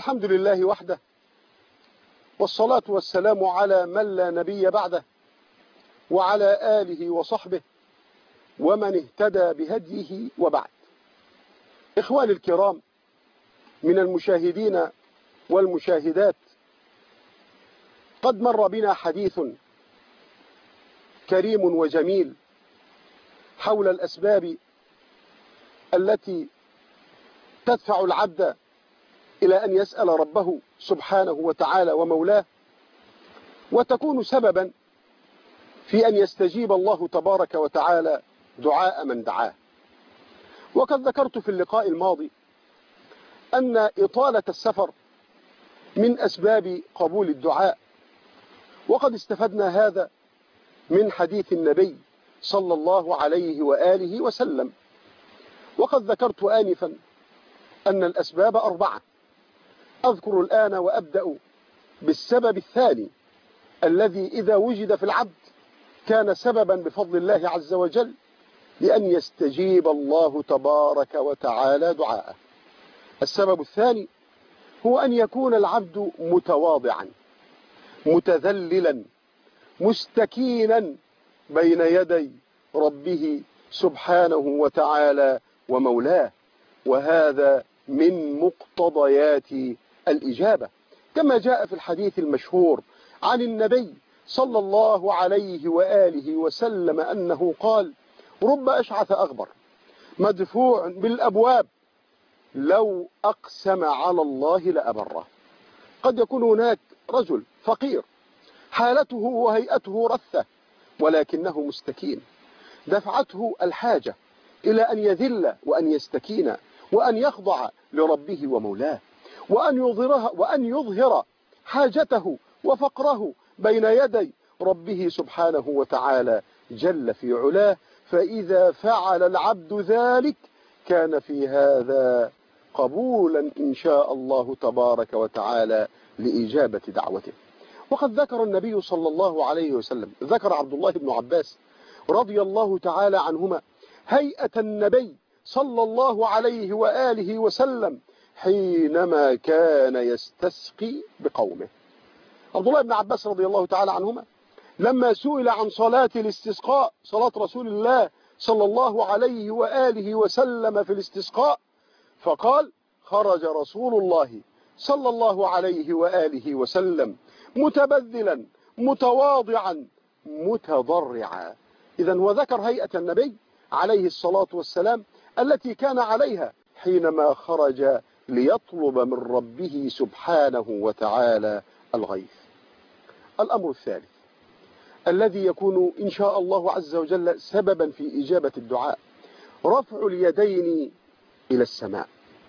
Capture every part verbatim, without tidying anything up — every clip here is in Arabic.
الحمد لله وحده، والصلاة والسلام على من لا نبي بعده، وعلى آله وصحبه ومن اهتدى بهديه وبعد. إخواني الكرام من المشاهدين والمشاهدات، قد مر بنا حديث كريم وجميل حول الأسباب التي تدفع العبد إلى أن يسأل ربه سبحانه وتعالى ومولاه، وتكون سببا في أن يستجيب الله تبارك وتعالى دعاء من دعاه. وقد ذكرت في اللقاء الماضي أن إطالة السفر من أسباب قبول الدعاء، وقد استفدنا هذا من حديث النبي صلى الله عليه وآله وسلم. وقد ذكرت آنفا أن الأسباب أربعة، أذكر الآن وأبدأ بالسبب الثاني الذي إذا وجد في العبد كان سببا بفضل الله عز وجل لأن يستجيب الله تبارك وتعالى دعاءه. السبب الثاني هو أن يكون العبد متواضعا متذللا مستكينا بين يدي ربه سبحانه وتعالى ومولاه، وهذا من مقتضيات الإجابة، كما جاء في الحديث المشهور عن النبي صلى الله عليه وآله وسلم أنه قال: رب أشعث أغبر مدفوع بالأبواب لو أقسم على الله لأبره. قد يكون هناك رجل فقير حالته وهيئته رثة، ولكنه مستكين، دفعته الحاجة إلى أن يذل وأن يستكين وأن يخضع لربه ومولاه، وأن يظهرها وأن يظهر حاجته وفقره بين يدي ربه سبحانه وتعالى جل في علاه. فإذا فعل العبد ذلك كان في هذا قبولا إن شاء الله تبارك وتعالى لإجابة دعوته. وقد ذكر النبي صلى الله عليه وسلم، ذكر عبد الله بن عباس رضي الله تعالى عنهما هيئة النبي صلى الله عليه وآله وسلم حينما كان يستسقي بقومه. عبد الله بن عباس رضي الله تعالى عنهما لما سئل عن صلاة الاستسقاء، صلاة رسول الله صلى الله عليه وآله وسلم في الاستسقاء، فقال: خرج رسول الله صلى الله عليه وآله وسلم متبذلا متواضعا متضرعا. إذن وذكر هيئة النبي عليه الصلاة والسلام التي كان عليها حينما خرج ليطلب من ربه سبحانه وتعالى الغيث. الأمر الثالث الذي يكون إن شاء الله عز وجل سببا في إجابة الدعاء رفع اليدين إلى السماء.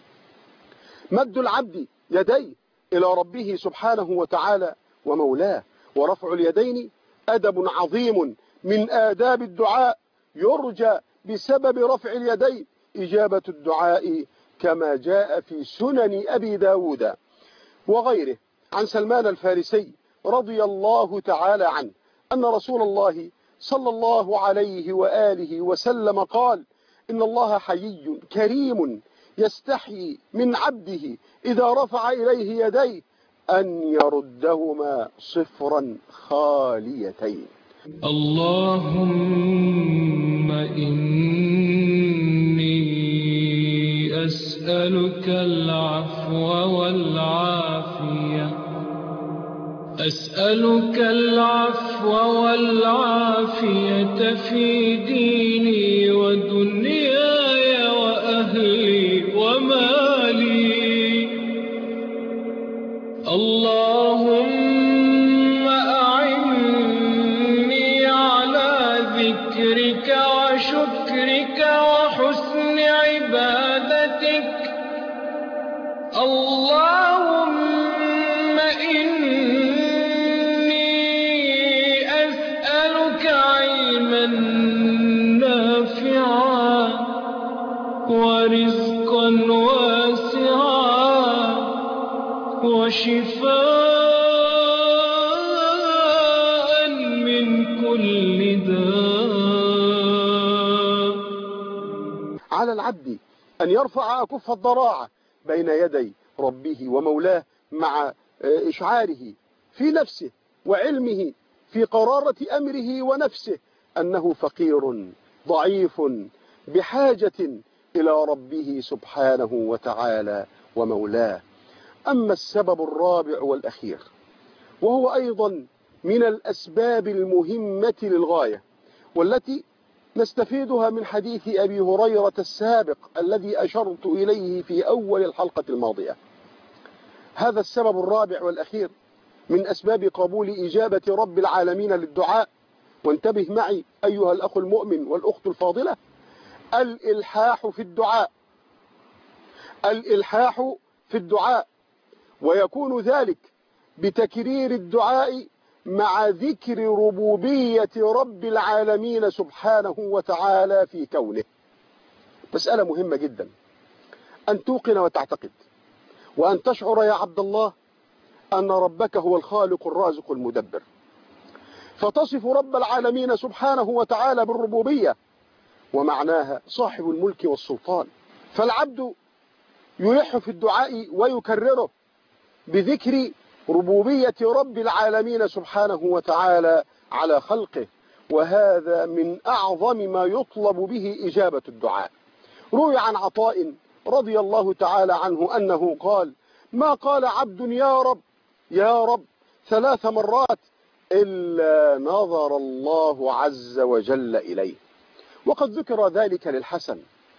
مد العبد يديه إلى ربه سبحانه وتعالى ومولاه، ورفع اليدين أدب عظيم من آداب الدعاء، يرجى بسبب رفع اليدين إجابة الدعاء، كما جاء في سنن أبي داود وغيره عن سلمان الفارسي رضي الله تعالى عنه أن رسول الله صلى الله عليه وآله وسلم قال: إن الله حيي كريم يستحيي من عبده إذا رفع إليه يديه أن يردهما صفرا خاليتين. اللهم إني أسألك العفو والعافية أسألك العفو والعافية في ديني ودنياي وأهلي ومالي. اللهم أعني على ذكرك وشكرك وحسن عبادتك. اللهم إني أسألك علما نافعا ورزقا واسعا وشفاء من كل داء. على العبد أن يرفع أكف الضراعة بين يدي ربه ومولاه مع إشعاره في نفسه وعلمه في قرارة أمره ونفسه أنه فقير ضعيف بحاجة إلى ربه سبحانه وتعالى ومولاه. أما السبب الرابع والأخير، وهو أيضا من الأسباب المهمة للغاية والتي نستفيدها من حديث أبي هريرة السابق الذي أشرت إليه في أول الحلقة الماضية. هذا السبب الرابع والأخير من أسباب قبول إجابة رب العالمين للدعاء، وانتبه معي أيها الأخ المؤمن والأخت الفاضلة، الإلحاح في الدعاء. الإلحاح في الدعاء، ويكون ذلك بتكرير الدعاء مع ذكر ربوبية رب العالمين سبحانه وتعالى في كونه. مسألة مهمة جدا أن توقن وتعتقد وأن تشعر يا عبد الله أن ربك هو الخالق الرازق المدبر، فتصف رب العالمين سبحانه وتعالى بالربوبية، ومعناها صاحب الملك والسلطان. فالعبد يلح في الدعاء ويكرره بذكر ربوبية رب العالمين سبحانه وتعالى على خلقه، وهذا من أعظم ما يطلب به إجابة الدعاء. روي عن عطاء رضي الله تعالى عنه أنه قال: ما قال عبد يا رب يا رب ثلاث مرات إلا نظر الله عز وجل إليه. وقد ذكر ذلك للحسن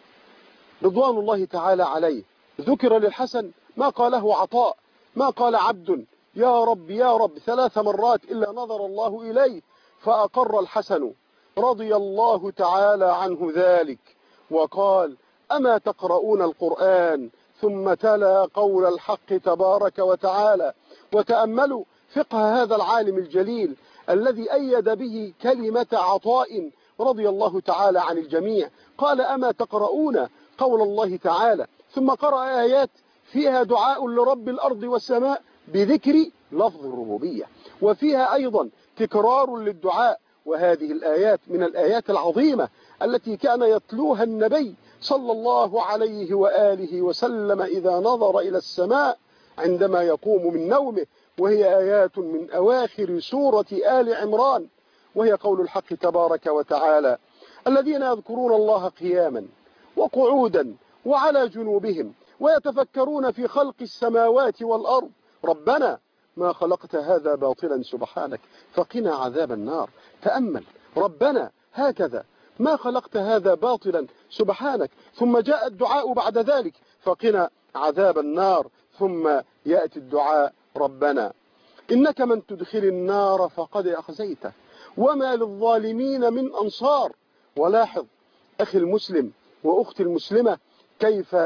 رضوان الله تعالى عليه، ذكر للحسن ما قاله عطاء، ما قال عبد يا رب يا رب ثلاث مرات إلا نظر الله إليه، فأقر الحسن رضي الله تعالى عنه ذلك وقال: أما تقرؤون القرآن ثم تلا قول الحق تبارك وتعالى. وتأملوا فقه هذا العالم الجليل الذي أيد به كلمة عطاء رضي الله تعالى عن الجميع. قال: أما تقرؤون قول الله تعالى، ثم قرأ آيات فيها دعاء لرب الأرض والسماء بذكر لفظ الربوبية، وفيها أيضا تكرار للدعاء. وهذه الآيات من الآيات العظيمة التي كان يتلوها النبي صلى الله عليه وآله وسلم إذا نظر إلى السماء عندما يقوم من نومه، وهي آيات من أواخر سورة آل عمران، وهي قول الحق تبارك وتعالى: الذين يذكرون الله قياما وقعودا وعلى جنوبهم ويتفكرون في خلق السماوات والأرض ربنا ما خلقت هذا باطلا سبحانك فقنا عذاب النار. تأمل، ربنا هكذا ما خلقت هذا باطلا سبحانك، ثم جاء الدعاء بعد ذلك فقنا عذاب النار، ثم يأتي الدعاء ربنا إنك من تدخل النار فقد أخزيته وما للظالمين من أنصار. ولاحظ أخي المسلم وأختي المسلمة كيف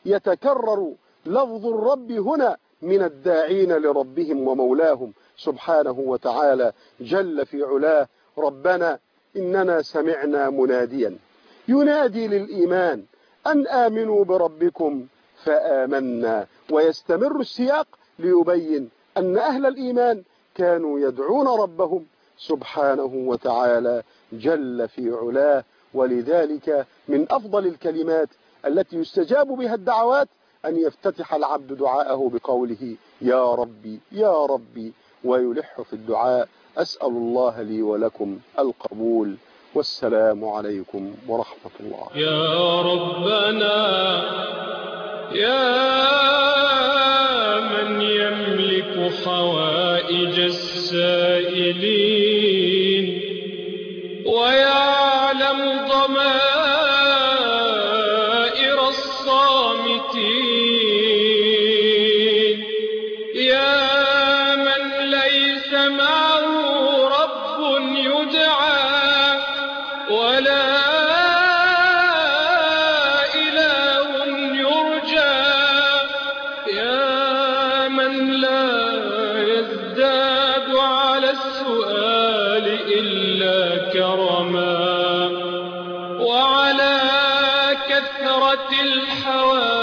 يتكرر لفظ الرب هنا من الداعين لربهم ومولاهم سبحانه وتعالى جل في علاه: ربنا إننا سمعنا مناديا ينادي للإيمان أن آمنوا بربكم فآمنا. ويستمر السياق ليبين أن أهل الإيمان كانوا يدعون ربهم سبحانه وتعالى جل في علاه. ولذلك من أفضل الكلمات التي يستجاب بها الدعوات أن يفتتح العبد دعاءه بقوله يا ربي يا ربي، ويلح في الدعاء. أسأل الله لي ولكم القبول، والسلام عليكم ورحمة الله. يا ربنا يا من يملك حوائج السائلين ويعلم ضمائر الصامتين، يا من ليس معه رب يدعى ولا إله يرجى، يا من لا يزداد على السؤال إلا كرما وعلى كثرة الحوادث